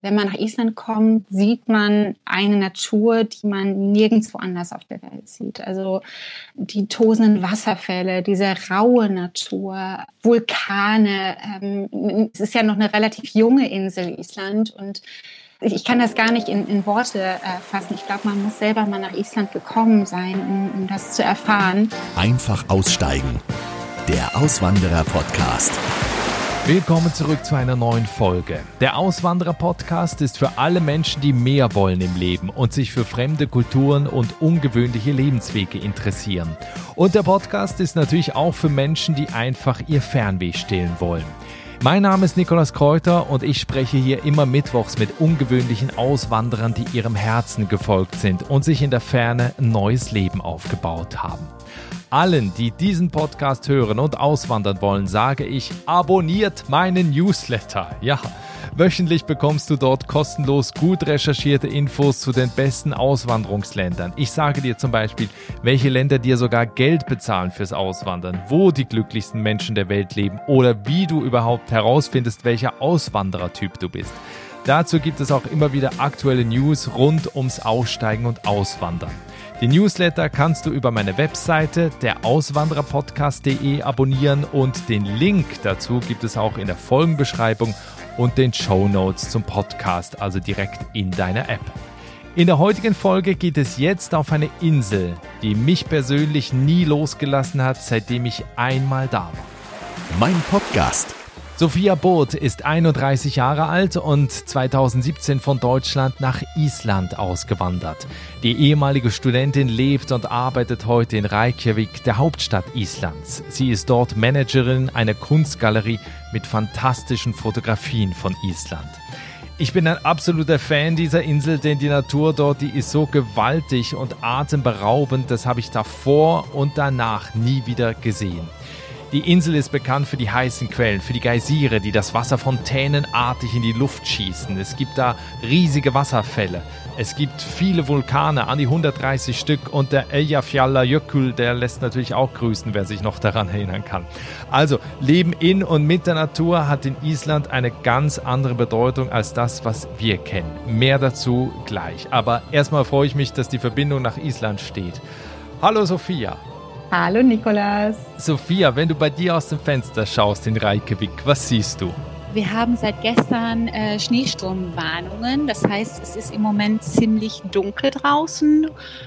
Wenn man nach Island kommt, sieht man eine Natur, die man nirgendwo anders auf der Welt sieht. Also die tosenden Wasserfälle, diese raue Natur, Vulkane. Es ist ja noch eine relativ junge Insel, Island. Und ich kann das gar nicht in Worte fassen. Ich glaube, man muss selber mal nach Island gekommen sein, um das zu erfahren. Einfach aussteigen. Der Auswanderer-Podcast. Willkommen zurück zu einer neuen Folge. Der Auswanderer-Podcast ist für alle Menschen, die mehr wollen im Leben und sich für fremde Kulturen und ungewöhnliche Lebenswege interessieren. Und der Podcast ist natürlich auch für Menschen, die einfach ihr Fernweh stillen wollen. Mein Name ist Nikolaus Kräuter und ich spreche hier immer mittwochs mit ungewöhnlichen Auswanderern, die ihrem Herzen gefolgt sind und sich in der Ferne ein neues Leben aufgebaut haben. Allen, die diesen Podcast hören und auswandern wollen, sage ich, abonniert meinen Newsletter. Ja, wöchentlich bekommst du dort kostenlos gut recherchierte Infos zu den besten Auswanderungsländern. Ich sage dir zum Beispiel, welche Länder dir sogar Geld bezahlen fürs Auswandern, wo die glücklichsten Menschen der Welt leben oder wie du überhaupt herausfindest, welcher Auswanderertyp du bist. Dazu gibt es auch immer wieder aktuelle News rund ums Aussteigen und Auswandern. Die Newsletter kannst du über meine Webseite derauswandererpodcast.de abonnieren und den Link dazu gibt es auch in der Folgenbeschreibung und den Shownotes zum Podcast, also direkt in deiner App. In der heutigen Folge geht es jetzt auf eine Insel, die mich persönlich nie losgelassen hat, seitdem ich einmal da war. Mein Podcast. Sophia Both ist 31 Jahre alt und 2017 von Deutschland nach Island ausgewandert. Die ehemalige Studentin lebt und arbeitet heute in Reykjavik, der Hauptstadt Islands. Sie ist dort Managerin einer Kunstgalerie mit fantastischen Fotografien von Island. Ich bin ein absoluter Fan dieser Insel, denn die Natur dort, die ist so gewaltig und atemberaubend, das habe ich davor und danach nie wieder gesehen. Die Insel ist bekannt für die heißen Quellen, für die Geysire, die das Wasser fontänenartig in die Luft schießen. Es gibt da riesige Wasserfälle. Es gibt viele Vulkane, an die 130 Stück. Und der Eyjafjallajökull, der lässt natürlich auch grüßen, wer sich noch daran erinnern kann. Also, Leben in und mit der Natur hat in Island eine ganz andere Bedeutung als das, was wir kennen. Mehr dazu gleich. Aber erstmal freue ich mich, dass die Verbindung nach Island steht. Hallo Sophia. Hallo Nikolaus. Sophia, wenn du bei dir aus dem Fenster schaust in Reykjavik, was siehst du? Wir haben seit gestern Schneesturmwarnungen. Das heißt, es ist im Moment ziemlich dunkel draußen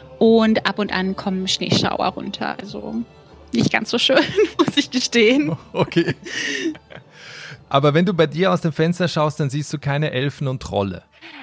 und ab und an kommen Schneeschauer runter. Also nicht ganz so schön, muss ich gestehen. Okay. Aber wenn du bei dir aus dem Fenster schaust, dann siehst du keine Elfen und Trolle.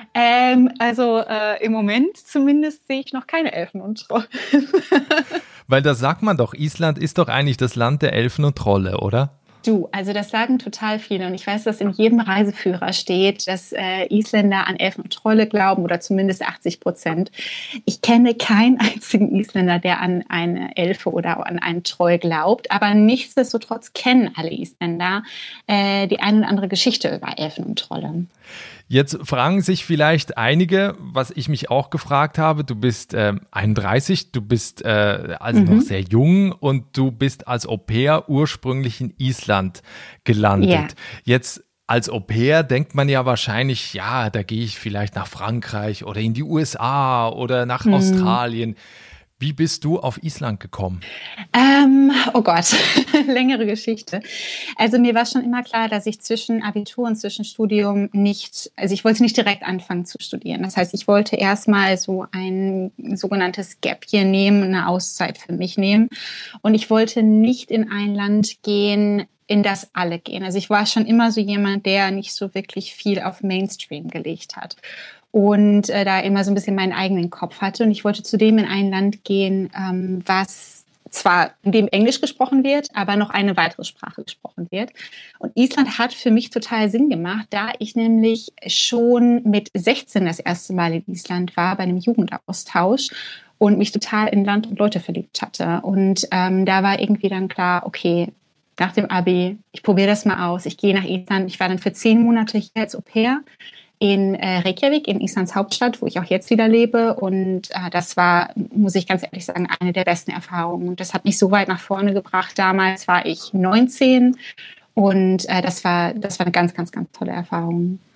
Im Moment zumindest sehe ich noch keine Elfen und Trolle. Weil das sagt man doch, Island ist doch eigentlich das Land der Elfen und Trolle, oder? Du, also das sagen total viele und ich weiß, dass in jedem Reiseführer steht, dass Isländer an Elfen und Trolle glauben oder zumindest 80%. Ich kenne keinen einzigen Isländer, der an eine Elfe oder an einen Troll glaubt, aber nichtsdestotrotz kennen alle Isländer die eine oder andere Geschichte über Elfen und Trolle. Jetzt fragen sich vielleicht einige, was ich mich auch gefragt habe, du bist 31, du bist noch sehr jung und du bist als Au-pair ursprünglich in Island gelandet. Ja. Jetzt als Au-pair denkt man ja wahrscheinlich, ja, da gehe ich vielleicht nach Frankreich oder in die USA oder nach Australien. Wie bist du auf Island gekommen? Oh Gott, längere Geschichte. Also mir war schon immer klar, dass ich zwischen Abitur und Zwischenstudium ich wollte nicht direkt anfangen zu studieren. Das heißt, ich wollte erstmal so ein sogenanntes Gap Year nehmen, eine Auszeit für mich nehmen. Und ich wollte nicht in ein Land gehen, in das alle gehen. Also ich war schon immer so jemand, der nicht so wirklich viel auf Mainstream gelegt hat. Und da immer so ein bisschen meinen eigenen Kopf hatte. Und ich wollte zudem in ein Land gehen, was zwar in dem Englisch gesprochen wird, aber noch eine weitere Sprache gesprochen wird. Und Island hat für mich total Sinn gemacht, da ich nämlich schon mit 16 das erste Mal in Island war, bei einem Jugendaustausch und mich total in Land und Leute verliebt hatte. Und da war irgendwie dann klar, okay, nach dem Abi, ich probiere das mal aus, ich gehe nach Island. Ich war dann für 10 Monate hier als Au-pair in Reykjavik, in Islands Hauptstadt, wo ich auch jetzt wieder lebe. Und das war, muss ich ganz ehrlich sagen, eine der besten Erfahrungen. Und das hat mich so weit nach vorne gebracht. Damals war ich 19 und das war eine ganz, ganz, ganz tolle Erfahrung.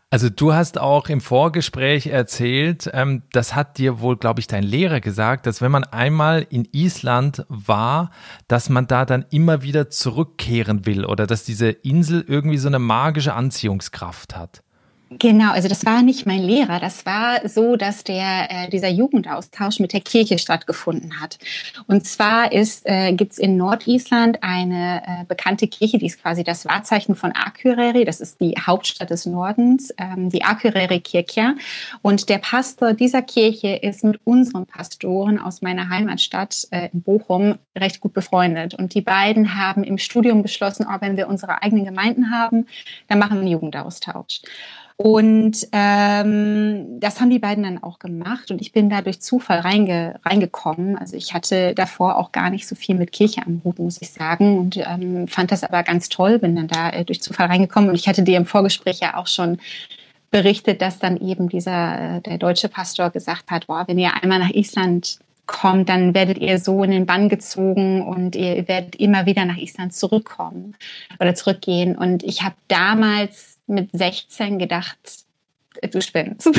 Also du hast auch im Vorgespräch erzählt, das hat dir wohl, glaube ich, dein Lehrer gesagt, dass wenn man einmal in Island war, dass man da dann immer wieder zurückkehren will oder dass diese Insel irgendwie so eine magische Anziehungskraft hat. Genau, also das war nicht mein Lehrer. Das war so, dass dieser Jugendaustausch mit der Kirche stattgefunden hat. Und zwar gibt's in Nordisland eine bekannte Kirche, die ist quasi das Wahrzeichen von Akureyri. Das ist die Hauptstadt des Nordens, die Akureyri Kirkja. Und der Pastor dieser Kirche ist mit unseren Pastoren aus meiner Heimatstadt in Bochum recht gut befreundet. Und die beiden haben im Studium beschlossen, wenn wir unsere eigenen Gemeinden haben, dann machen wir einen Jugendaustausch. Und das haben die beiden dann auch gemacht und ich bin da durch Zufall reingekommen. Also ich hatte davor auch gar nicht so viel mit Kirche am Hut, muss ich sagen, und fand das aber ganz toll, bin dann da durch Zufall reingekommen und ich hatte dir im Vorgespräch ja auch schon berichtet, dass dann eben der deutsche Pastor gesagt hat, wenn ihr einmal nach Island kommt, dann werdet ihr so in den Bann gezogen und ihr werdet immer wieder nach Island zurückkommen oder zurückgehen. Und ich habe damals mit 16 gedacht, du spinnst.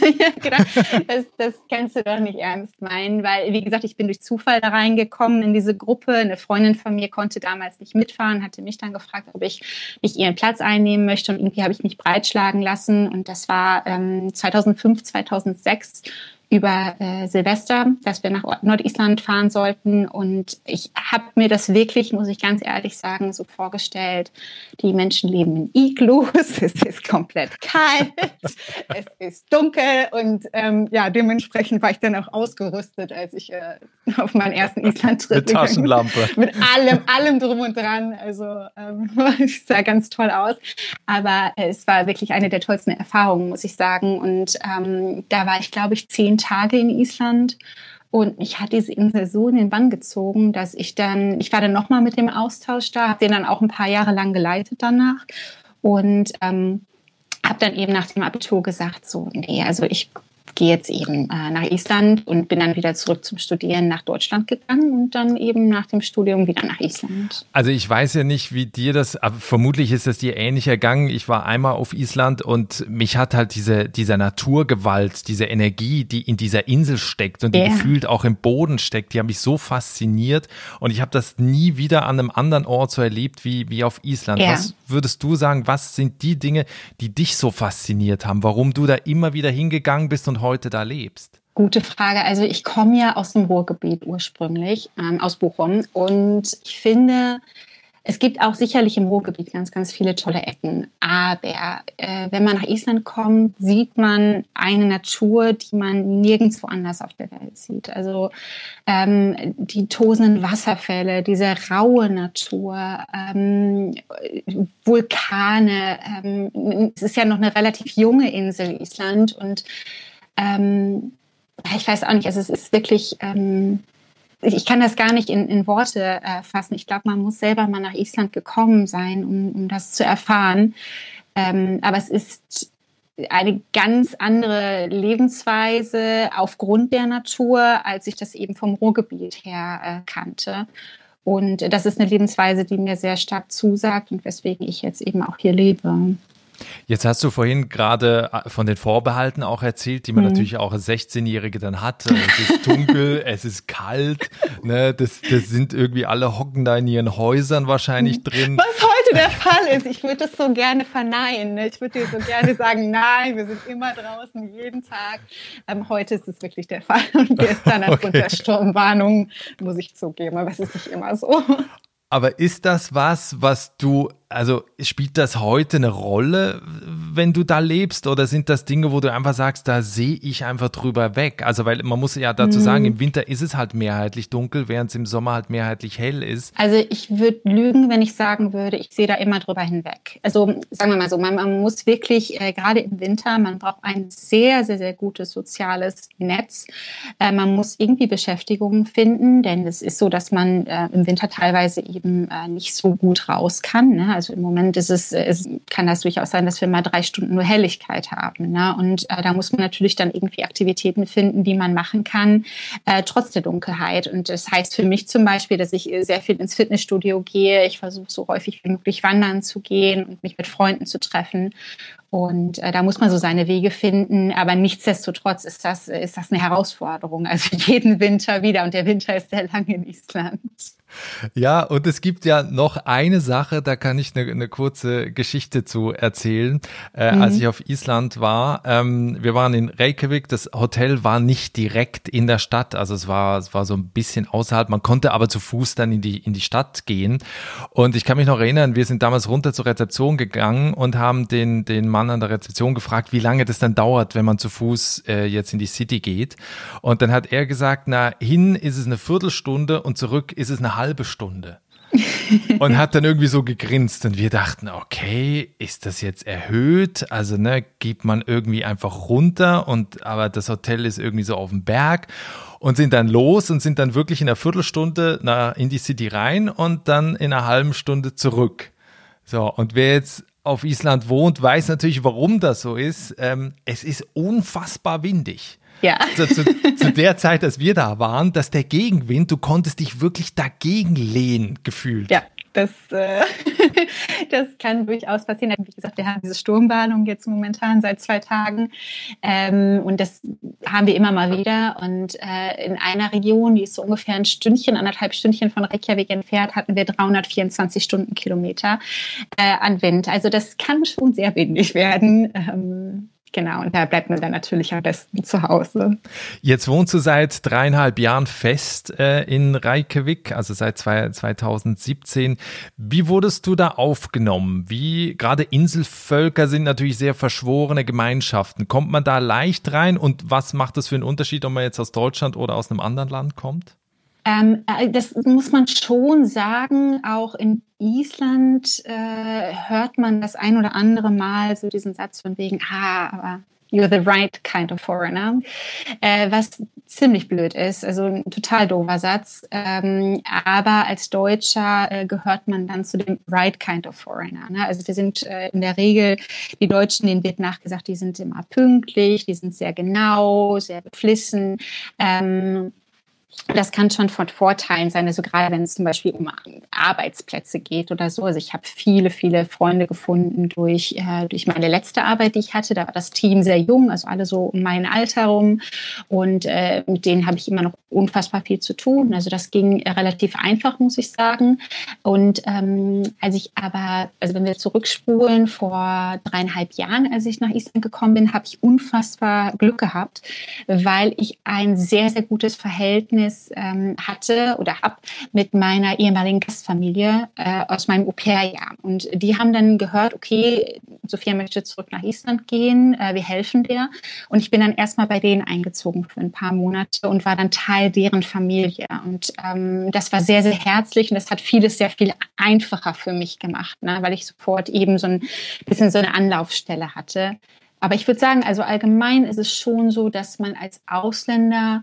Das kannst du doch nicht ernst meinen, weil, wie gesagt, ich bin durch Zufall da reingekommen in diese Gruppe. Eine Freundin von mir konnte damals nicht mitfahren, hatte mich dann gefragt, ob ich nicht ihren Platz einnehmen möchte und irgendwie habe ich mich breitschlagen lassen und das war 2005, 2006 über Silvester, dass wir nach Nordisland fahren sollten. Und ich habe mir das wirklich, muss ich ganz ehrlich sagen, so vorgestellt. Die Menschen leben in Iglus, es ist komplett kalt, es ist dunkel und dementsprechend war ich dann auch ausgerüstet, als ich auf meinen ersten Island-Trip mit Taschenlampe. Mit allem drum und dran. Also es sah ganz toll aus. Aber es war wirklich eine der tollsten Erfahrungen, muss ich sagen. Und da war ich, glaube ich, 10 Tage in Island und mich hat diese Insel so in den Bann gezogen, dass ich war dann nochmal mit dem Austausch da, habe den dann auch ein paar Jahre lang geleitet danach und habe dann eben nach dem Abitur gesagt, also ich gehe jetzt eben nach Island und bin dann wieder zurück zum Studieren nach Deutschland gegangen und dann eben nach dem Studium wieder nach Island. Also ich weiß ja nicht, wie dir das, aber vermutlich ist das dir ähnlich ergangen. Ich war einmal auf Island und mich hat halt diese Naturgewalt, diese Energie, die in dieser Insel steckt und die gefühlt auch im Boden steckt, die hat mich so fasziniert und ich habe das nie wieder an einem anderen Ort so erlebt wie auf Island. Ja. Was würdest du sagen, was sind die Dinge, die dich so fasziniert haben, warum du da immer wieder hingegangen bist und heute da lebst? Gute Frage. Also ich komme ja aus dem Ruhrgebiet ursprünglich, aus Bochum. Und ich finde, es gibt auch sicherlich im Ruhrgebiet ganz, ganz viele tolle Ecken. Aber wenn man nach Island kommt, sieht man eine Natur, die man nirgendwo anders auf der Welt sieht. Also die tosenden Wasserfälle, diese raue Natur, Vulkane. Es ist ja noch eine relativ junge Insel, Island. Und ich weiß auch nicht, also es ist wirklich, ich kann das gar nicht in Worte fassen. Ich glaube, man muss selber mal nach Island gekommen sein, um das zu erfahren. Aber es ist eine ganz andere Lebensweise aufgrund der Natur, als ich das eben vom Ruhrgebiet her kannte. Und das ist eine Lebensweise, die mir sehr stark zusagt und weswegen ich jetzt eben auch hier lebe. Jetzt hast du vorhin gerade von den Vorbehalten auch erzählt, die man natürlich auch als 16-Jährige dann hat. Es ist dunkel, es ist kalt, ne? Das sind irgendwie alle hocken da in ihren Häusern wahrscheinlich drin. Was heute der Fall ist, ich würde das so gerne verneinen. Ne? Ich würde dir so gerne sagen, nein, wir sind immer draußen, jeden Tag. Heute ist es wirklich der Fall und gestern aufgrund der Sturmwarnung, muss ich zugeben, aber es ist nicht immer so. Aber ist das was du, also spielt das heute eine Rolle, wenn du da lebst? Oder sind das Dinge, wo du einfach sagst, da sehe ich einfach drüber weg? Also weil man muss ja dazu sagen, im Winter ist es halt mehrheitlich dunkel, während es im Sommer halt mehrheitlich hell ist. Also ich würde lügen, wenn ich sagen würde, ich sehe da immer drüber hinweg. Also sagen wir mal so, man muss wirklich, gerade im Winter, man braucht ein sehr, sehr, sehr gutes soziales Netz. Man muss irgendwie Beschäftigung finden, denn es ist so, dass man im Winter teilweise eben nicht so gut raus kann. Ne? Also im Moment kann das durchaus sein, dass wir mal 3 Stunden nur Helligkeit haben. Ne? Und da muss man natürlich dann irgendwie Aktivitäten finden, die man machen kann, trotz der Dunkelheit. Und das heißt für mich zum Beispiel, dass ich sehr viel ins Fitnessstudio gehe. Ich versuche so häufig wie möglich wandern zu gehen und mich mit Freunden zu treffen. Und da muss man so seine Wege finden, aber nichtsdestotrotz ist das eine Herausforderung, also jeden Winter wieder, und der Winter ist sehr lang in Island. Ja, und es gibt ja noch eine Sache, da kann ich eine kurze Geschichte zu erzählen. Als ich auf Island war, wir waren in Reykjavik, das Hotel war nicht direkt in der Stadt, also es war so ein bisschen außerhalb, man konnte aber zu Fuß dann in die Stadt gehen. Und ich kann mich noch erinnern, wir sind damals runter zur Rezeption gegangen und haben den Mann an der Rezeption gefragt, wie lange das dann dauert, wenn man zu Fuß jetzt in die City geht. Und dann hat er gesagt, na, hin ist es eine Viertelstunde und zurück ist es eine halbe Stunde. Und hat dann irgendwie so gegrinst und wir dachten, okay, ist das jetzt erhöht? Also geht man irgendwie einfach runter aber das Hotel ist irgendwie so auf dem Berg, und sind dann los und sind dann wirklich in einer Viertelstunde in die City rein und dann in einer halben Stunde zurück. So, und wer jetzt auf Island wohnt, weiß natürlich, warum das so ist. Es ist unfassbar windig. Ja. Also zu der Zeit, als wir da waren, dass der Gegenwind, du konntest dich wirklich dagegen lehnen, gefühlt. Ja, das kann durchaus passieren. Wie gesagt, wir haben diese Sturmwarnung jetzt momentan seit 2 Tagen. Und das haben wir immer mal wieder. Und in einer Region, die ist so ungefähr 1,5 Stündchen von Reykjavik entfernt, hatten wir 324 Stundenkilometer an Wind. Also das kann schon sehr windig werden. Genau, und da bleibt man dann natürlich am besten zu Hause. Jetzt wohnst du seit 3,5 Jahren fest in Reykjavik, also seit 2017. Wie wurdest du da aufgenommen? Gerade Inselvölker sind natürlich sehr verschworene Gemeinschaften. Kommt man da leicht rein, und was macht das für einen Unterschied, ob man jetzt aus Deutschland oder aus einem anderen Land kommt? Das muss man schon sagen, auch in Island hört man das ein oder andere Mal so diesen Satz von wegen, aber you're the right kind of foreigner, was ziemlich blöd ist, also ein total doofer Satz, aber als Deutscher gehört man dann zu dem right kind of foreigner, ne? Also wir sind in der Regel, die Deutschen, denen wird nachgesagt, die sind immer pünktlich, die sind sehr genau, sehr beflissen, das kann schon von Vorteilen sein, also gerade wenn es zum Beispiel um Arbeitsplätze geht oder so. Also ich habe viele, viele Freunde gefunden durch meine letzte Arbeit, die ich hatte. Da war das Team sehr jung, also alle so um mein Alter rum. Und mit denen habe ich immer noch unfassbar viel zu tun. Also das ging relativ einfach, muss ich sagen. Und wenn wir zurückspulen, vor 3,5 Jahren, als ich nach Island gekommen bin, habe ich unfassbar Glück gehabt, weil ich ein sehr, sehr gutes Verhältnis hatte oder habe mit meiner ehemaligen Gastfamilie aus meinem Au-pair-Jahr. Und die haben dann gehört, okay, Sophia möchte zurück nach Island gehen, wir helfen dir. Und ich bin dann erstmal bei denen eingezogen für ein paar Monate und war dann Teil deren Familie. Und das war sehr, sehr herzlich, und das hat vieles sehr viel einfacher für mich gemacht, ne? Weil ich sofort eben so ein bisschen so eine Anlaufstelle hatte. Aber ich würde sagen, also allgemein ist es schon so, dass man als Ausländer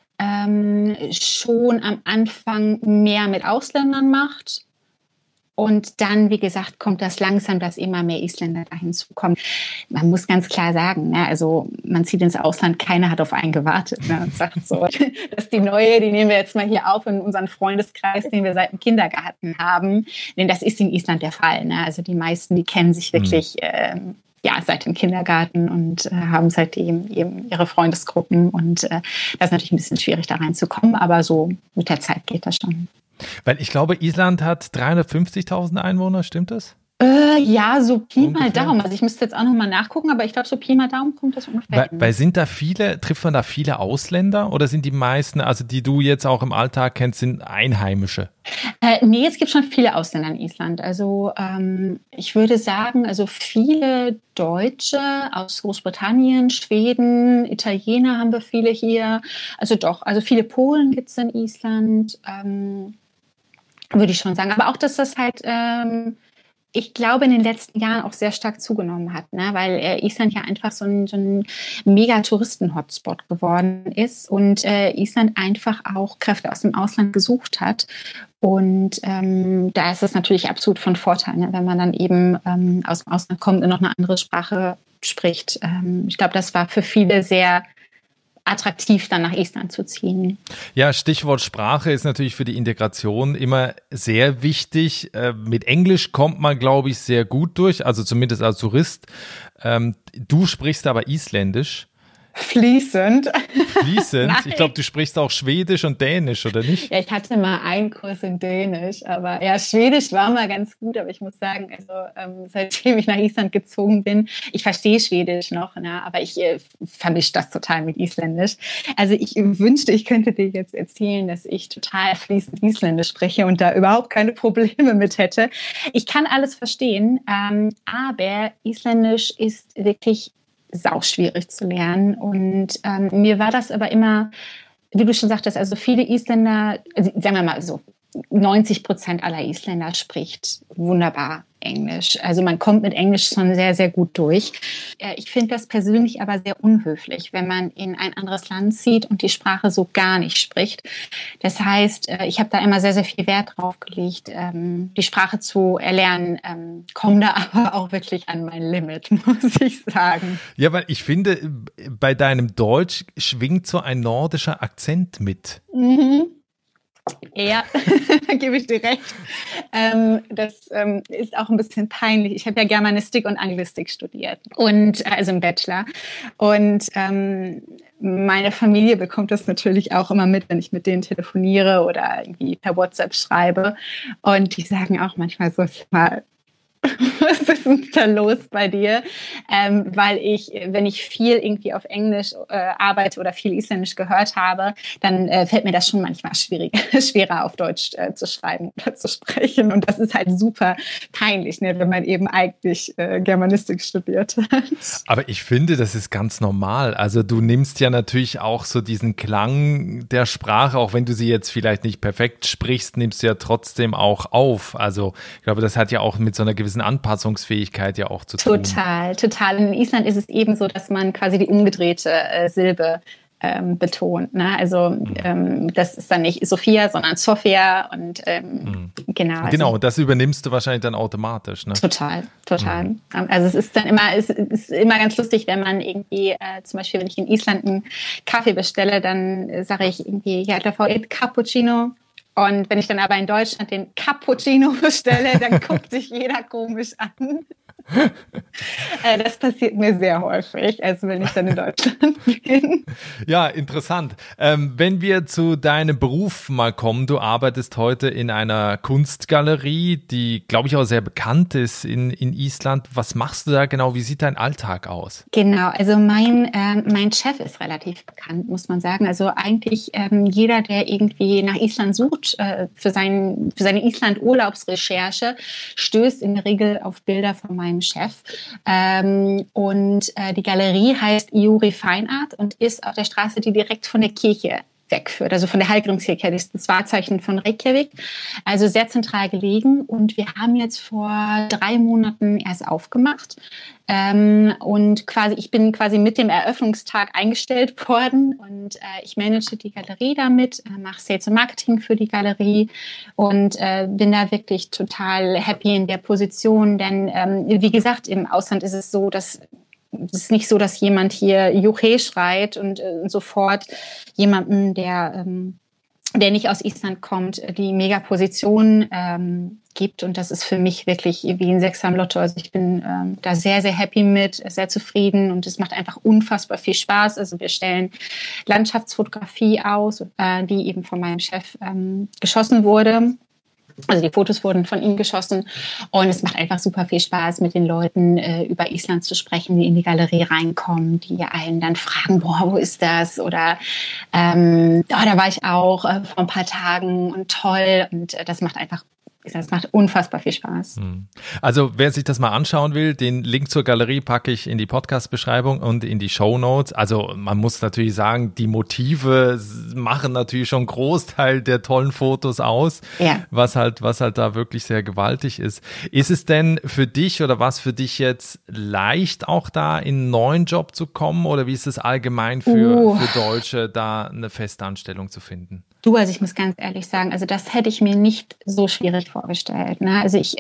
schon am Anfang mehr mit Ausländern macht. Und dann, wie gesagt, kommt das langsam, dass immer mehr Isländer dahin zukommen. Man muss ganz klar sagen, ne, also man zieht ins Ausland, keiner hat auf einen gewartet, ne, und sagt so, das ist die neue, die nehmen wir jetzt mal hier auf in unseren Freundeskreis, den wir seit dem Kindergarten haben. Denn das ist in Island der Fall. Ne? Also die meisten, die kennen sich wirklich seit dem Kindergarten und haben seitdem eben ihre Freundesgruppen. Und das ist natürlich ein bisschen schwierig, da reinzukommen, aber so mit der Zeit geht das schon. Weil ich glaube, Island hat 350.000 Einwohner, stimmt das? Ja, so Pi mal Daumen. Also ich müsste jetzt auch nochmal nachgucken, aber ich glaube, so Pi mal Daumen kommt das ungefähr hin. Weil trifft man da viele Ausländer, oder sind die meisten, also die du jetzt auch im Alltag kennst, sind Einheimische? Nee, es gibt schon viele Ausländer in Island. Also ich würde sagen, also viele Deutsche aus Großbritannien, Schweden, Italiener haben wir viele hier. Also viele Polen gibt es in Island, würde ich schon sagen. Aber auch, dass das halt ich glaube, in den letzten Jahren auch sehr stark zugenommen hat, ne? Weil Island ja einfach so ein mega Touristen-Hotspot geworden ist und Island einfach auch Kräfte aus dem Ausland gesucht hat. Und da ist es natürlich absolut von Vorteil, ne? Wenn man dann eben aus dem Ausland kommt und noch eine andere Sprache spricht. Ich glaube, das war für viele sehr attraktiv, dann nach Island zu ziehen. Ja, Stichwort Sprache ist natürlich für die Integration immer sehr wichtig. Mit Englisch kommt man, glaube ich, sehr gut durch, also zumindest als Tourist. Du sprichst aber Isländisch. Fließend. Fließend? Ich glaube, du sprichst auch Schwedisch und Dänisch, oder nicht? Ja, ich hatte mal einen Kurs in Dänisch, aber ja, Schwedisch war mal ganz gut, aber ich muss sagen, also seitdem ich nach Island gezogen bin, ich verstehe Schwedisch noch, ne, aber ich vermische das total mit Isländisch. Also ich wünschte, ich könnte dir jetzt erzählen, dass ich total fließend Isländisch spreche und da überhaupt keine Probleme mit hätte. Ich kann alles verstehen, aber Isländisch ist wirklich sauschwierig zu lernen. Und mir war das aber immer, wie du schon sagtest, also viele Isländer, also sagen wir mal so, 90% aller Isländer spricht wunderbar Englisch. Also man kommt mit Englisch schon sehr, sehr gut durch. Ich finde das persönlich aber sehr unhöflich, wenn man in ein anderes Land zieht und die Sprache so gar nicht spricht. Das heißt, ich habe da immer sehr, sehr viel Wert drauf gelegt, die Sprache zu erlernen, komme da aber auch wirklich an mein Limit, muss ich sagen. Ja, weil ich finde, bei deinem Deutsch schwingt so ein nordischer Akzent mit. Mhm. Ja, da gebe ich dir recht. Das ist auch ein bisschen peinlich. Ich habe ja Germanistik und Anglistik studiert und also im Bachelor. Und meine Familie bekommt das natürlich auch immer mit, wenn ich mit denen telefoniere oder irgendwie per WhatsApp schreibe. Und die sagen auch manchmal so, was ist denn da los bei dir? Weil wenn ich viel irgendwie auf Englisch arbeite oder viel Isländisch gehört habe, dann fällt mir das schon manchmal schwerer auf Deutsch zu schreiben oder zu sprechen. Und das ist halt super peinlich, ne, wenn man eben eigentlich Germanistik studiert hat. Aber ich finde, das ist ganz normal. Also du nimmst ja natürlich auch so diesen Klang der Sprache, auch wenn du sie jetzt vielleicht nicht perfekt sprichst, nimmst du ja trotzdem auch auf. Also ich glaube, das hat ja auch mit so einer gewissen Anpassungsfähigkeit ja auch zu tun. Total. In Island ist es eben so, dass man quasi die umgedrehte Silbe betont. Ne? Also das ist dann nicht Sophia, sondern Sophia und genau. Also, genau, und das übernimmst du wahrscheinlich dann automatisch. Ne? Total. Also es ist dann immer ganz lustig, wenn man irgendwie, zum Beispiel, wenn ich in Island einen Kaffee bestelle, dann sage ich irgendwie, ja, da Frau Cappuccino. Und wenn ich dann aber in Deutschland den Cappuccino bestelle, dann guckt sich jeder komisch an. Das passiert mir sehr häufig, also wenn ich dann in Deutschland bin. Ja, interessant. Wenn wir zu deinem Beruf mal kommen, du arbeitest heute in einer Kunstgalerie, die, glaube ich, auch sehr bekannt ist in Island. Was machst du da genau? Wie sieht dein Alltag aus? Genau, also mein Chef ist relativ bekannt, muss man sagen. Also eigentlich jeder, der irgendwie nach Island sucht, für seine Island-Urlaubsrecherche, stößt in der Regel auf Bilder von meinem Chef. Und die Galerie heißt Iuri Fine Art und ist auf der Straße, die direkt von der Kirche wegführt, also von der Hallgrímskirkja, das ist das Wahrzeichen von Reykjavik, also sehr zentral gelegen. Und wir haben jetzt vor 3 Monaten erst aufgemacht. Und ich bin quasi mit dem Eröffnungstag eingestellt worden und ich manage die Galerie damit, mache Sales und Marketing für die Galerie und bin da wirklich total happy in der Position, denn wie gesagt, im Ausland ist es so, dass es ist nicht so, dass jemand hier Juche schreit und sofort jemanden, der nicht aus Island kommt, die Megaposition gibt. Und das ist für mich wirklich wie ein Sechser im Lotto. Also ich bin da sehr, sehr happy mit, sehr zufrieden und es macht einfach unfassbar viel Spaß. Also wir stellen Landschaftsfotografie aus, die eben von meinem Chef geschossen wurde. Also die Fotos wurden von ihm geschossen und es macht einfach super viel Spaß, mit den Leuten über Island zu sprechen, die in die Galerie reinkommen, die einen dann fragen, boah, wo ist das? Oder da war ich auch vor ein paar Tagen und toll. Und das macht einfach Das macht unfassbar viel Spaß. Also wer sich das mal anschauen will, den Link zur Galerie packe ich in die Podcast-Beschreibung und in die Shownotes. Also man muss natürlich sagen, die Motive machen natürlich schon einen Großteil der tollen Fotos aus, was halt da wirklich sehr gewaltig ist. Ist es denn für dich oder was für dich jetzt leicht, auch da in einen neuen Job zu kommen? Oder wie ist es allgemein für Deutsche, da eine Festanstellung zu finden? Also ich muss ganz ehrlich sagen, also das hätte ich mir nicht so schwierig vorgestellt. Ne? Also ich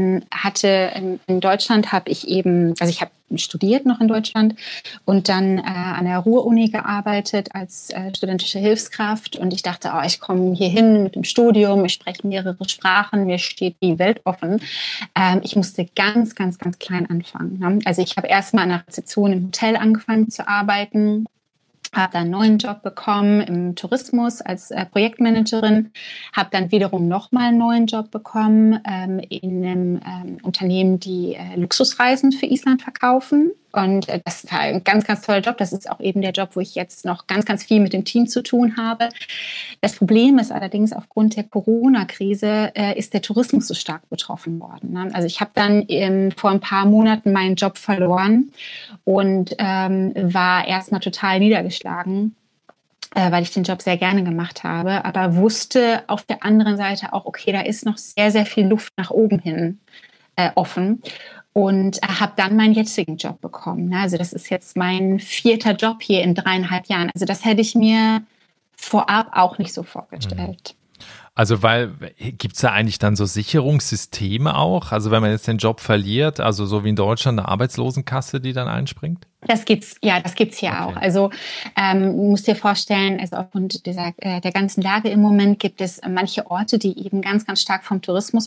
hatte in Deutschland ich habe studiert noch in Deutschland und dann an der Ruhr-Uni gearbeitet als studentische Hilfskraft und ich dachte, ich komme hier hin mit dem Studium, ich spreche mehrere Sprachen, mir steht die Welt offen. Ich musste ganz, ganz, ganz klein anfangen. Ne? Also ich habe erstmal an der Rezeption im Hotel angefangen zu arbeiten, habe dann einen neuen Job bekommen im Tourismus als Projektmanagerin, habe dann wiederum nochmal einen neuen Job bekommen in einem Unternehmen, die Luxusreisen für Island verkaufen. Und das war ein ganz, ganz toller Job. Das ist auch eben der Job, wo ich jetzt noch ganz, ganz viel mit dem Team zu tun habe. Das Problem ist allerdings, aufgrund der Corona-Krise ist der Tourismus so stark betroffen worden. Ne? Also ich habe dann vor ein paar Monaten meinen Job verloren und war erstmal total niedergeschlagen, weil ich den Job sehr gerne gemacht habe, aber wusste auf der anderen Seite auch, okay, da ist noch sehr, sehr viel Luft nach oben hin offen. Und habe dann meinen jetzigen Job bekommen. Also das ist jetzt mein 4. Job hier in 3,5 Jahren. Also das hätte ich mir vorab auch nicht so vorgestellt. Also gibt es da eigentlich dann so Sicherungssysteme auch? Also wenn man jetzt den Job verliert, also so wie in Deutschland eine Arbeitslosenkasse, die dann einspringt? Das gibt's hier auch. Also du musst dir vorstellen, also aufgrund der ganzen Lage im Moment gibt es manche Orte, die eben ganz, ganz stark vom Tourismus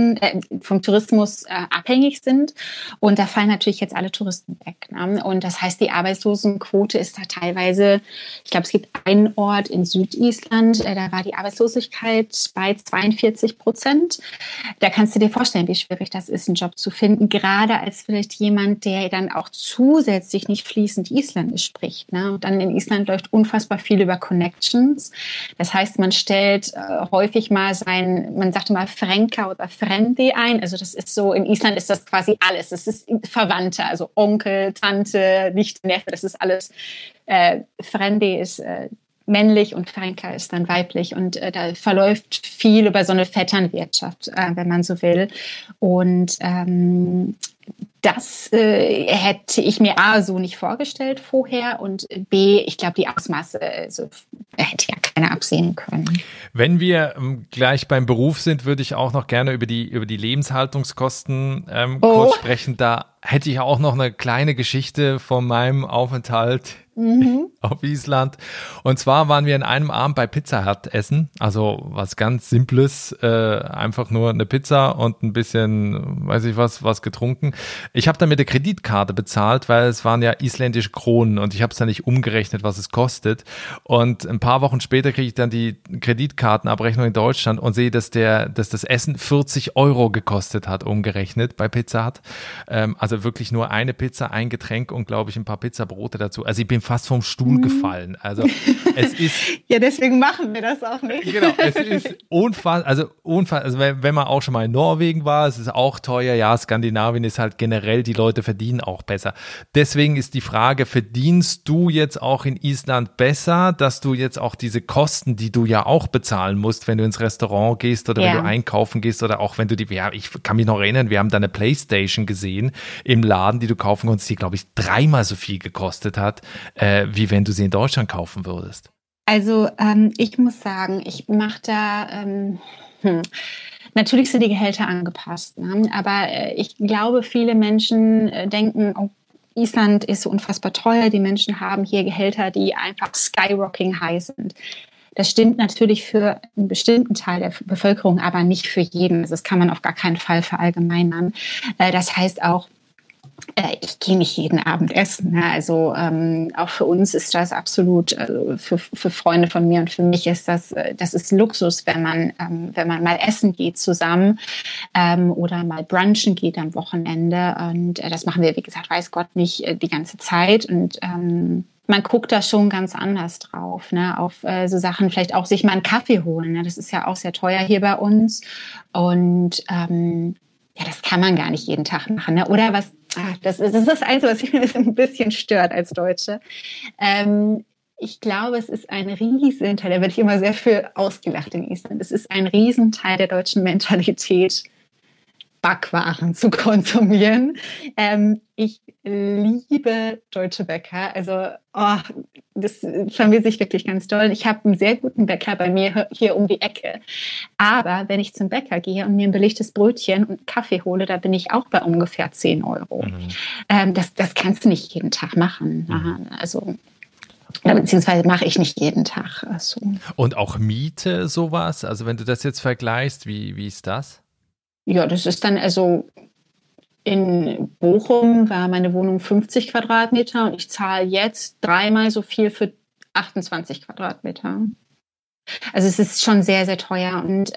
abhängig sind. Und da fallen natürlich jetzt alle Touristen weg. Ne? Und das heißt, die Arbeitslosenquote ist da teilweise, ich glaube, es gibt einen Ort in Südisland, da war die Arbeitslosigkeit bei 42%. Da kannst du dir vorstellen, wie schwierig das ist, einen Job zu finden, gerade als vielleicht jemand, der dann auch zusätzlich nicht fließend Isländisch spricht. Ne? Und dann in Island läuft unfassbar viel über Connections. Das heißt, man stellt häufig mal man sagte mal Fränka oder Frendi ein. Also das ist so, in Island ist das quasi alles. Das ist Verwandte, also Onkel, Tante, Nichte, Neffe, das ist alles. Frendi ist männlich und Fränka ist dann weiblich und da verläuft viel über so eine Vetternwirtschaft, wenn man so will. Und das hätte ich mir A, so nicht vorgestellt vorher und B, ich glaube, die Ausmaße hätte ja keiner absehen können. Wenn wir gleich beim Beruf sind, würde ich auch noch gerne über die Lebenshaltungskosten kurz sprechen. Da hätte ich auch noch eine kleine Geschichte von meinem Aufenthalt auf Island. Und zwar waren wir in einem Abend bei Pizza Hut essen, also was ganz Simples, einfach nur eine Pizza und ein bisschen, weiß ich was getrunken. Ich habe dann mit der Kreditkarte bezahlt, weil es waren ja isländische Kronen und ich habe es dann nicht umgerechnet, was es kostet. Und ein paar Wochen später kriege ich dann die Kreditkartenabrechnung in Deutschland und sehe, dass das Essen 40 € gekostet hat, umgerechnet bei Pizza Hut. Also wirklich nur eine Pizza, ein Getränk und glaube ich ein paar Pizzabrote dazu. Also ich bin fast vom Stuhl gefallen. Also es ist... Ja, deswegen machen wir das auch nicht. Genau, es ist unfassbar. Also wenn man auch schon mal in Norwegen war, es ist auch teuer. Ja, Skandinavien ist halt generell, die Leute verdienen auch besser. Deswegen ist die Frage, verdienst du jetzt auch in Island besser, dass du jetzt auch diese Kosten, die du ja auch bezahlen musst, wenn du ins Restaurant gehst oder wenn du einkaufen gehst oder auch wenn du ich kann mich noch erinnern, wir haben da eine Playstation gesehen im Laden, die du kaufen konntest, die, glaube ich, 3-mal so viel gekostet hat, wie wenn du sie in Deutschland kaufen würdest. Also ich muss sagen, ich mache da, natürlich sind die Gehälter angepasst, ne? Aber ich glaube, viele Menschen denken, oh, Island ist so unfassbar teuer, die Menschen haben hier Gehälter, die einfach skyrocketing high sind. Das stimmt natürlich für einen bestimmten Teil der Bevölkerung, aber nicht für jeden. Also das kann man auf gar keinen Fall verallgemeinern. Das heißt auch, ich gehe nicht jeden Abend essen. Ne? Also auch für uns ist das absolut, für Freunde von mir und für mich ist das ist Luxus, wenn man mal essen geht zusammen oder mal brunchen geht am Wochenende. Und das machen wir, wie gesagt, weiß Gott, nicht die ganze Zeit. Und man guckt da schon ganz anders drauf, ne? Auf so Sachen, vielleicht auch sich mal einen Kaffee holen. Ne? Das ist ja auch sehr teuer hier bei uns. Und ja, das kann man gar nicht jeden Tag machen. Ne? Oder was, das ist das Einzige, was mich ein bisschen stört als Deutsche. Ich glaube, es ist ein Riesenteil, da werde ich immer sehr für ausgelacht in Island. Es ist ein Riesenteil der deutschen Mentalität, Backwaren zu konsumieren. Ich liebe deutsche Bäcker. Also das vermisse ich wirklich ganz doll. Ich habe einen sehr guten Bäcker bei mir hier um die Ecke. Aber wenn ich zum Bäcker gehe und mir ein belegtes Brötchen und einen Kaffee hole, da bin ich auch bei ungefähr 10 Euro. Das kannst du nicht jeden Tag machen. Also beziehungsweise mache ich nicht jeden Tag. Also. Und auch Miete, sowas? Also wenn du das jetzt vergleichst, wie ist das? Ja, das ist dann, also in Bochum war meine Wohnung 50 Quadratmeter und ich zahle jetzt 3-mal so viel für 28 Quadratmeter. Also es ist schon sehr, sehr teuer und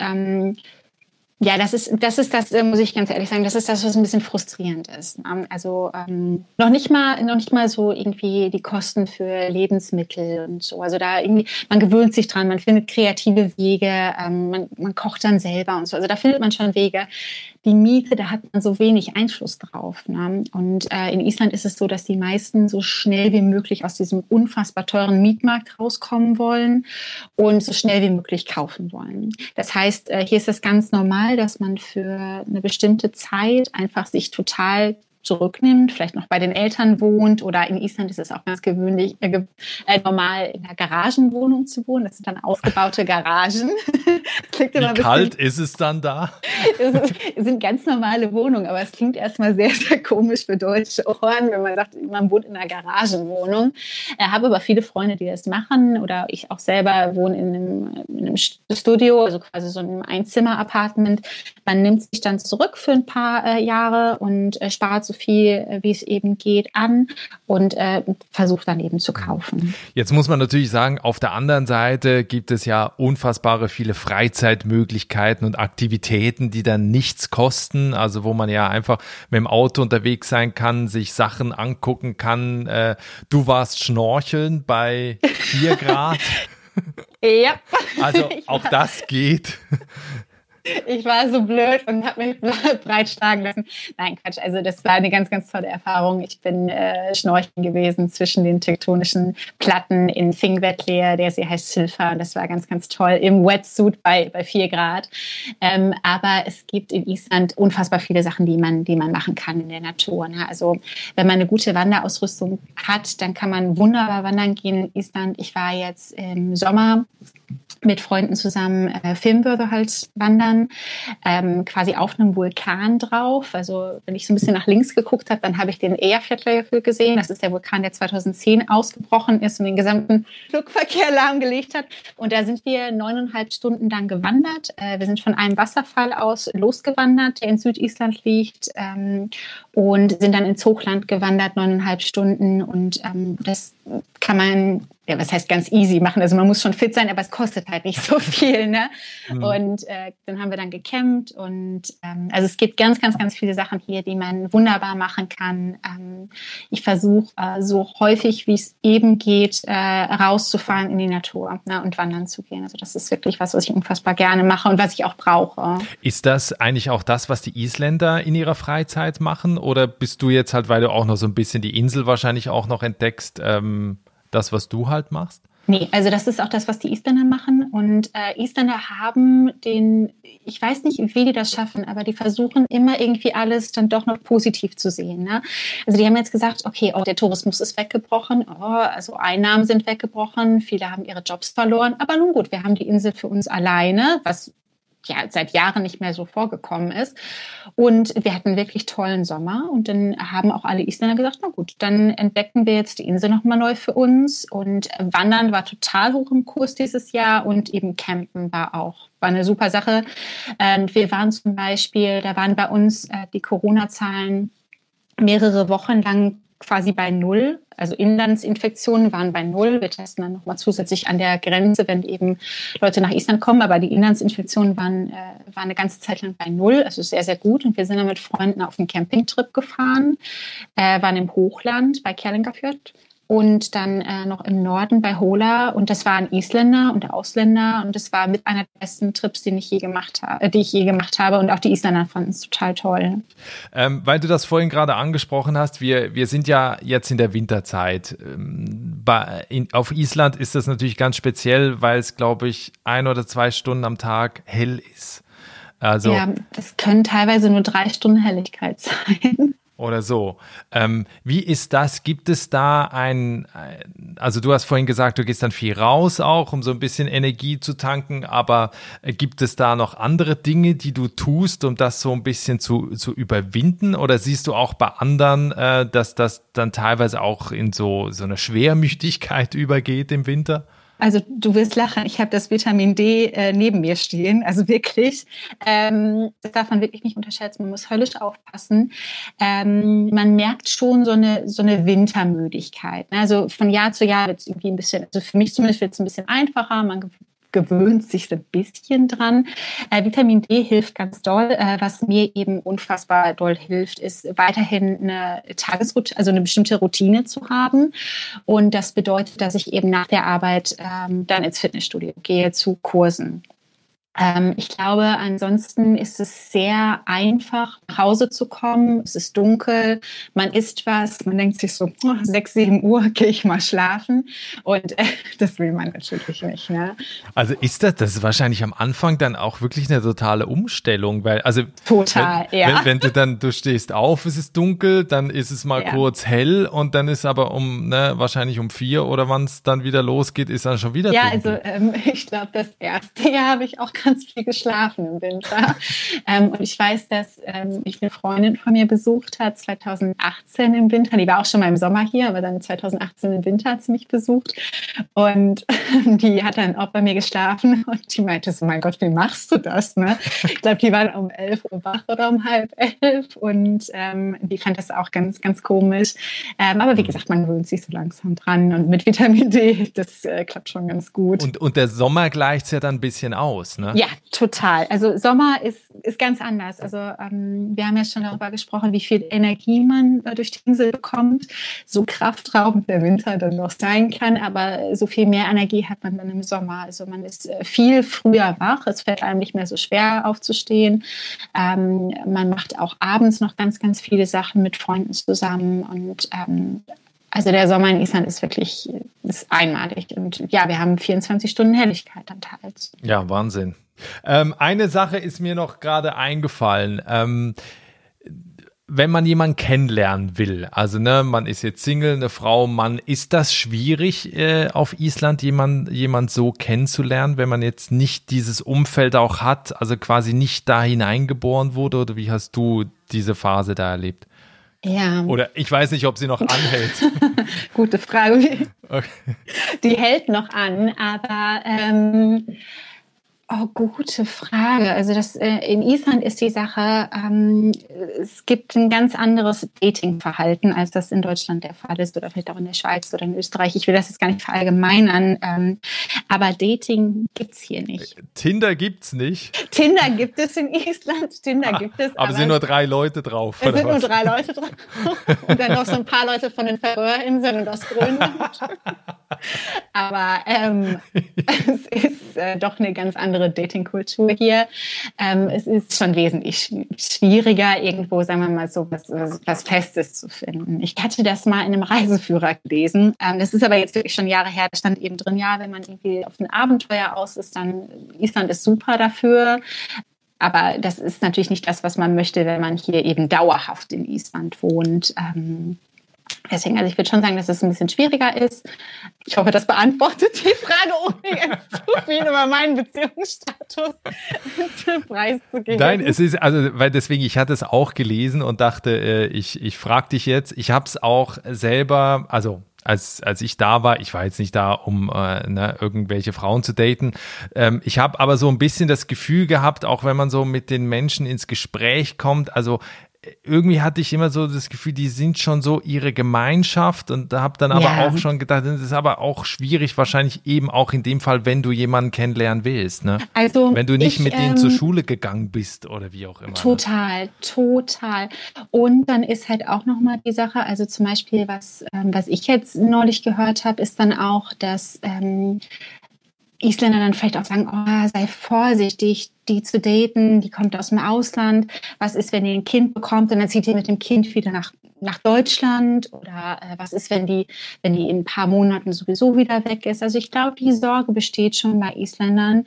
ja, das ist das, muss ich ganz ehrlich sagen, das ist das, was ein bisschen frustrierend ist. Also noch nicht mal so irgendwie die Kosten für Lebensmittel und so. Also da irgendwie, man gewöhnt sich dran, man findet kreative Wege, man kocht dann selber und so. Also da findet man schon Wege. Die Miete, da hat man so wenig Einfluss drauf. Ne? Und in Island ist es so, dass die meisten so schnell wie möglich aus diesem unfassbar teuren Mietmarkt rauskommen wollen und so schnell wie möglich kaufen wollen. Das heißt, hier ist es ganz normal, dass man für eine bestimmte Zeit einfach sich total zurücknimmt, vielleicht noch bei den Eltern wohnt oder in Island ist es auch ganz gewöhnlich, normal in einer Garagenwohnung zu wohnen. Das sind dann ausgebaute Garagen. Wie kalt ist es dann da? Es sind ganz normale Wohnungen, aber es klingt erstmal sehr, sehr komisch für deutsche Ohren, wenn man sagt, man wohnt in einer Garagenwohnung. Ich habe aber viele Freunde, die das machen oder ich auch selber wohne in einem Studio, also quasi so einem Einzimmer-Apartment. Man nimmt sich dann zurück für ein paar Jahre und spart so viel, wie es eben geht, an und versucht dann eben zu kaufen. Jetzt muss man natürlich sagen, auf der anderen Seite gibt es ja unfassbare viele Freizeitmöglichkeiten und Aktivitäten, die dann nichts kosten, also wo man ja einfach mit dem Auto unterwegs sein kann, sich Sachen angucken kann. Du warst schnorcheln bei 4 Grad. Ja. Also auch das geht. Ich war so blöd und habe mich breitschlagen lassen. Nein, Quatsch. Also das war eine ganz, ganz tolle Erfahrung. Ich bin schnorcheln gewesen zwischen den tektonischen Platten in Þingvellir, der See heißt Silfa. Das war ganz, ganz toll im Wetsuit bei 4 Grad. Aber es gibt in Island unfassbar viele Sachen, die man machen kann in der Natur. Ne? Also wenn man eine gute Wanderausrüstung hat, dann kann man wunderbar wandern gehen in Island. Ich war jetzt im Sommer mit Freunden zusammen Fimmvörður halt wandern, quasi auf einem Vulkan drauf. Also wenn ich so ein bisschen nach links geguckt habe, dann habe ich den Eyjafjallajökull gesehen. Das ist der Vulkan, der 2010 ausgebrochen ist und den gesamten Flugverkehr lahmgelegt hat. Und da sind wir 9,5 Stunden dann gewandert. Wir sind von einem Wasserfall aus losgewandert, der in Südisland liegt, und sind dann ins Hochland gewandert, 9,5 Stunden. Und das kann man, ja, was heißt ganz easy machen? Also man muss schon fit sein, aber es kostet halt nicht so viel. Ne? Und dann haben wir dann gecampt und also es gibt ganz, ganz, ganz viele Sachen hier, die man wunderbar machen kann. Ich versuche so häufig, wie es eben geht, rauszufahren in die Natur, ne, und wandern zu gehen. Also das ist wirklich was ich unfassbar gerne mache und was ich auch brauche. Ist das eigentlich auch das, was die Isländer in ihrer Freizeit machen? Oder bist du jetzt halt, weil du auch noch so ein bisschen die Insel wahrscheinlich auch noch entdeckst, das, was du halt machst? Nee, also das ist auch das, was die Isländer machen. Und Isländer haben ich weiß nicht, wie die das schaffen, aber die versuchen immer irgendwie alles dann doch noch positiv zu sehen. Ne? Also die haben jetzt gesagt, okay, der Tourismus ist weggebrochen, also Einnahmen sind weggebrochen, viele haben ihre Jobs verloren. Aber nun gut, wir haben die Insel für uns alleine, was ja seit Jahren nicht mehr so vorgekommen ist. Und wir hatten wirklich tollen Sommer und dann haben auch alle Isländer gesagt, na gut, dann entdecken wir jetzt die Insel nochmal neu für uns und Wandern war total hoch im Kurs dieses Jahr und eben Campen war eine super Sache. Wir waren zum Beispiel, da waren bei uns die Corona-Zahlen mehrere Wochen lang quasi bei 0. Also Inlandsinfektionen waren bei 0. Wir testen dann nochmal zusätzlich an der Grenze, wenn eben Leute nach Island kommen. Aber die Inlandsinfektionen waren eine ganze Zeit lang bei 0. Also sehr, sehr gut. Und wir sind dann mit Freunden auf einen Campingtrip gefahren, waren im Hochland bei Kerlingarfjörð. und dann noch im Norden bei Hola. Und das waren Isländer und Ausländer. Und das war mit einer der besten Trips, die ich je gemacht habe. Und auch die Isländer fanden es total toll. Weil du das vorhin gerade angesprochen hast, wir sind ja jetzt in der Winterzeit. Auf Island ist das natürlich ganz speziell, weil es, glaube ich, 1 oder 2 Stunden am Tag hell ist. Also, ja, das können teilweise nur 3 Stunden Helligkeit sein. Oder so. Wie ist das? Gibt es da also du hast vorhin gesagt, du gehst dann viel raus auch, um so ein bisschen Energie zu tanken, aber gibt es da noch andere Dinge, die du tust, um das so ein bisschen zu überwinden? Oder siehst du auch bei anderen, dass das dann teilweise auch in so eine Schwermütigkeit übergeht im Winter? Also du wirst lachen, ich habe das Vitamin D neben mir stehen, also wirklich. Das darf man wirklich nicht unterschätzen, man muss höllisch aufpassen. Man merkt schon so eine Wintermüdigkeit. Also von Jahr zu Jahr wird es irgendwie ein bisschen, also für mich zumindest wird es ein bisschen einfacher, man gewöhnt sich so ein bisschen dran. Vitamin D hilft ganz doll. Was mir eben unfassbar doll hilft, ist weiterhin eine also eine bestimmte Routine zu haben. Und das bedeutet, dass ich eben nach der Arbeit dann ins Fitnessstudio gehe zu Kursen. Ich glaube, ansonsten ist es sehr einfach, nach Hause zu kommen. Es ist dunkel, man isst was, man denkt sich so, 6, 7 Uhr gehe ich mal schlafen. Und das will man natürlich nicht. Ne? Also das ist wahrscheinlich am Anfang dann auch wirklich eine totale Umstellung, weil total, wenn du stehst auf, es ist dunkel, dann ist es mal kurz hell und dann ist aber wahrscheinlich um 4 oder wann es dann wieder losgeht, ist dann schon wieder dunkel. Ja, also ich glaube, das erste Jahr habe ich auch ganz viel geschlafen im Winter. Und ich weiß, dass ich eine Freundin von mir besucht hat, 2018 im Winter. Die war auch schon mal im Sommer hier, aber dann 2018 im Winter hat sie mich besucht. Und die hat dann auch bei mir geschlafen und die meinte so, mein Gott, wie machst du das? Ne? Ich glaube, die waren um 11 Uhr wach oder um 10:30 und die fand das auch ganz, ganz komisch. Aber wie gesagt, man gewöhnt sich so langsam dran und mit Vitamin D, das klappt schon ganz gut. Und der Sommer gleicht es ja dann ein bisschen aus, ne? Ja, total. Also Sommer ist ganz anders. Also wir haben ja schon darüber gesprochen, wie viel Energie man durch die Insel bekommt. So kraftraubend der Winter dann noch sein kann, aber so viel mehr Energie hat man dann im Sommer. Also man ist viel früher wach. Es fällt einem nicht mehr so schwer aufzustehen. Man macht auch abends noch ganz, ganz viele Sachen mit Freunden zusammen und also der Sommer in Island ist einmalig. Und ja, wir haben 24 Stunden Helligkeit dann teils. Ja, Wahnsinn. Eine Sache ist mir noch gerade eingefallen. Wenn man jemanden kennenlernen will, also man ist jetzt Single, eine Frau, Mann, ist das schwierig auf Island, jemand so kennenzulernen, wenn man jetzt nicht dieses Umfeld auch hat, also quasi nicht da hineingeboren wurde? Oder wie hast du diese Phase da erlebt? Ja. Oder ich weiß nicht, ob sie noch anhält. Gute Frage. Okay. Die hält noch an, aber gute Frage. Also in Island ist die Sache, es gibt ein ganz anderes Datingverhalten, als das in Deutschland der Fall ist oder vielleicht auch in der Schweiz oder in Österreich. Ich will das jetzt gar nicht verallgemeinern, aber Dating gibt's hier nicht. Tinder gibt's nicht? Tinder gibt es in Island, gibt es. Aber sind nur 3 Leute drauf, oder was? Es sind nur 3 Leute drauf und dann noch so ein paar Leute von den Färöerinseln und aus Grönland. Aber es ist doch eine ganz andere Datingkultur hier. Es ist schon wesentlich schwieriger, irgendwo, sagen wir mal so, was Festes zu finden. Ich hatte das mal in einem Reiseführer gelesen. Das ist aber jetzt wirklich schon Jahre her. Da stand eben drin, ja, wenn man irgendwie auf ein Abenteuer aus ist, dann Island ist super dafür. Aber das ist natürlich nicht das, was man möchte, wenn man hier eben dauerhaft in Island wohnt. Deswegen, also ich würde schon sagen, dass es ein bisschen schwieriger ist. Ich hoffe, das beantwortet die Frage, ohne jetzt zu viel über meinen Beziehungsstatus preiszugeben. Nein, es ist, weil deswegen, ich hatte es auch gelesen und dachte, ich frage dich jetzt. Ich habe es auch selber, also als ich da war, ich war jetzt nicht da, um irgendwelche Frauen zu daten. Ich habe aber so ein bisschen das Gefühl gehabt, auch wenn man so mit den Menschen ins Gespräch kommt, also irgendwie hatte ich immer so das Gefühl, die sind schon so ihre Gemeinschaft und habe dann aber auch schon gedacht, das ist aber auch schwierig, wahrscheinlich eben auch in dem Fall, wenn du jemanden kennenlernen willst, ne? Also wenn du nicht mit denen zur Schule gegangen bist oder wie auch immer. Total. Und dann ist halt auch nochmal die Sache, also zum Beispiel, was ich jetzt neulich gehört habe, ist dann auch, dass Isländer dann vielleicht auch sagen, sei vorsichtig, die zu daten, die kommt aus dem Ausland. Was ist, wenn ihr ein Kind bekommt und dann zieht ihr mit dem Kind wieder nach Deutschland? Oder was ist, wenn die in ein paar Monaten sowieso wieder weg ist? Also ich glaube, die Sorge besteht schon bei Isländern.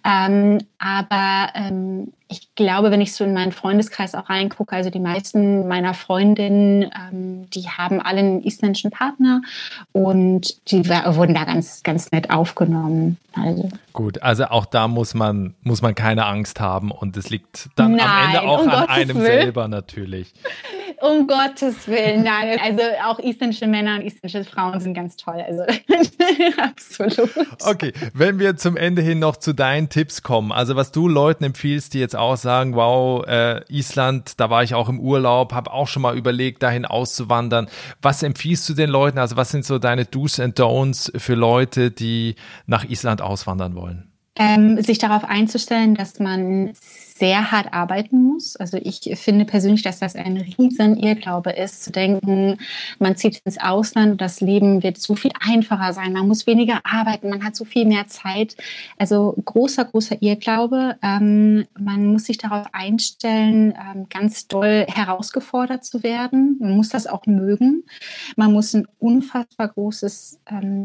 Aber ich glaube, wenn ich so in meinen Freundeskreis auch reingucke, also die meisten meiner Freundinnen, die haben alle einen isländischen Partner und die wurden da ganz, ganz nett aufgenommen. Also. Gut, also auch da muss man keine Angst haben und es liegt dann am Ende auch an einem selber natürlich. Um Gottes Willen, nein. Also auch isländische Männer und isländische Frauen sind ganz toll. Also absolut. Okay, wenn wir zum Ende hin noch zu deinen Tipps kommen, also was du Leuten empfiehlst, die jetzt auch sagen, wow, Island, da war ich auch im Urlaub, habe auch schon mal überlegt, dahin auszuwandern. Was empfiehlst du den Leuten? Also was sind so deine Do's and Don'ts für Leute, die nach Island auswandern wollen? Sich darauf einzustellen, dass man sehr hart arbeiten muss. Also ich finde persönlich, dass das ein riesen Irrglaube ist, zu denken, man zieht ins Ausland und das Leben wird so viel einfacher sein. Man muss weniger arbeiten, man hat so viel mehr Zeit. Also großer Irrglaube. Man muss sich darauf einstellen, ganz doll herausgefordert zu werden. Man muss das auch mögen. Man muss ein unfassbar großes eine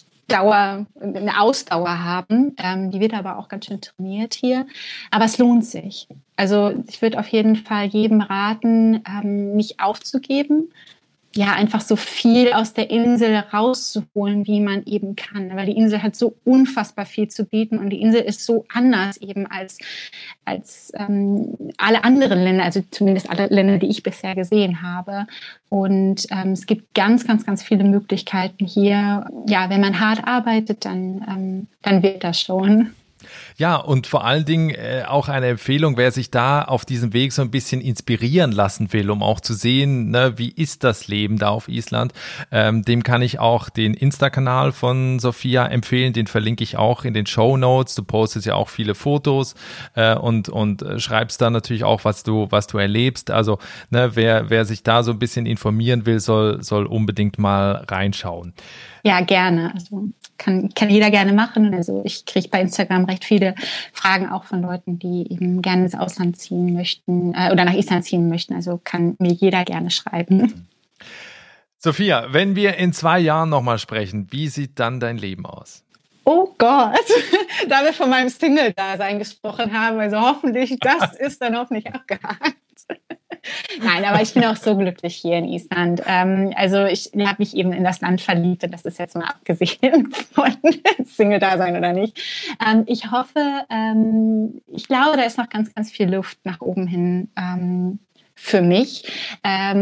Ausdauer haben, die wird aber auch ganz schön trainiert hier, aber es lohnt sich. Also ich würde auf jeden Fall jedem raten, nicht aufzugeben, ja, einfach so viel aus der Insel rauszuholen, wie man eben kann, weil die Insel hat so unfassbar viel zu bieten und die Insel ist so anders eben als alle anderen Länder, also zumindest alle Länder, die ich bisher gesehen habe. Und es gibt ganz, ganz, ganz viele Möglichkeiten hier. Ja, wenn man hart arbeitet, dann wird das schon. Ja, und vor allen Dingen auch eine Empfehlung, wer sich da auf diesem Weg so ein bisschen inspirieren lassen will, um auch zu sehen, ne, wie ist das Leben da auf Island, dem kann ich auch den Insta-Kanal von Sophia empfehlen, den verlinke ich auch in den Shownotes. Du postest ja auch viele Fotos und schreibst da natürlich auch, was du erlebst. Also ne, wer sich da so ein bisschen informieren will, soll unbedingt mal reinschauen. Ja, gerne. Also kann jeder gerne machen. Also ich kriege bei Instagram recht viele Fragen auch von Leuten, die eben gerne ins Ausland ziehen möchten oder nach Island ziehen möchten. Also kann mir jeder gerne schreiben. Sophia, wenn wir in 2 Jahren nochmal sprechen, wie sieht dann dein Leben aus? Oh Gott, da wir von meinem Single-Dasein gesprochen haben, also das ist dann hoffentlich abgehakt. Nein, aber ich bin auch so glücklich hier in Island. Also ich habe mich eben in das Land verliebt und das ist jetzt mal abgesehen von Single-Dasein oder nicht. Ich hoffe, ich glaube, da ist noch ganz, ganz viel Luft nach oben hin für mich. Ja,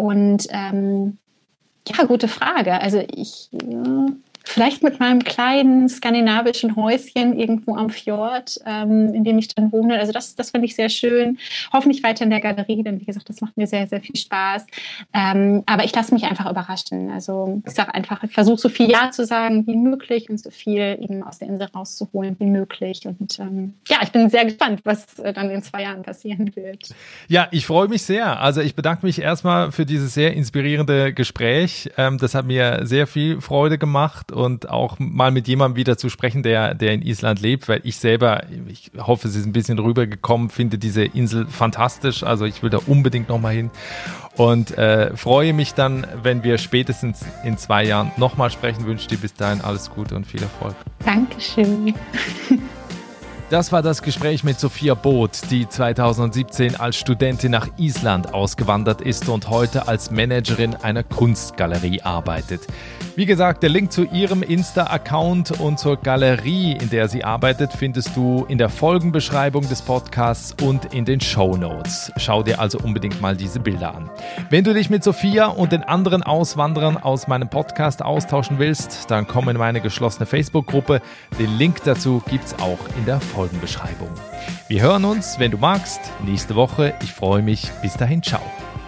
gute Frage. Also vielleicht mit meinem kleinen skandinavischen Häuschen irgendwo am Fjord, in dem ich dann wohne. Also das finde ich sehr schön. Hoffentlich weiter in der Galerie, denn wie gesagt, das macht mir sehr, sehr viel Spaß. Aber ich lasse mich einfach überraschen. Also ich sage einfach, ich versuche so viel Ja zu sagen wie möglich und so viel eben aus der Insel rauszuholen wie möglich. Und ja, ich bin sehr gespannt, was dann in 2 Jahren passieren wird. Ja, ich freue mich sehr. Also ich bedanke mich erstmal für dieses sehr inspirierende Gespräch. Das hat mir sehr viel Freude gemacht. Und auch mal mit jemandem wieder zu sprechen, der in Island lebt, weil ich hoffe, es ist ein bisschen rübergekommen, finde diese Insel fantastisch, also ich will da unbedingt nochmal hin und freue mich dann, wenn wir spätestens in 2 Jahren nochmal sprechen, wünsche dir bis dahin alles Gute und viel Erfolg. Dankeschön. Das war das Gespräch mit Sophia Both, die 2017 als Studentin nach Island ausgewandert ist und heute als Managerin einer Kunstgalerie arbeitet. Wie gesagt, der Link zu ihrem Insta-Account und zur Galerie, in der sie arbeitet, findest du in der Folgenbeschreibung des Podcasts und in den Shownotes. Schau dir also unbedingt mal diese Bilder an. Wenn du dich mit Sophia und den anderen Auswanderern aus meinem Podcast austauschen willst, dann komm in meine geschlossene Facebook-Gruppe. Den Link dazu gibt's auch in der Folgenbeschreibung. Folgenbeschreibung. Wir hören uns, wenn du magst, nächste Woche. Ich freue mich. Bis dahin, ciao.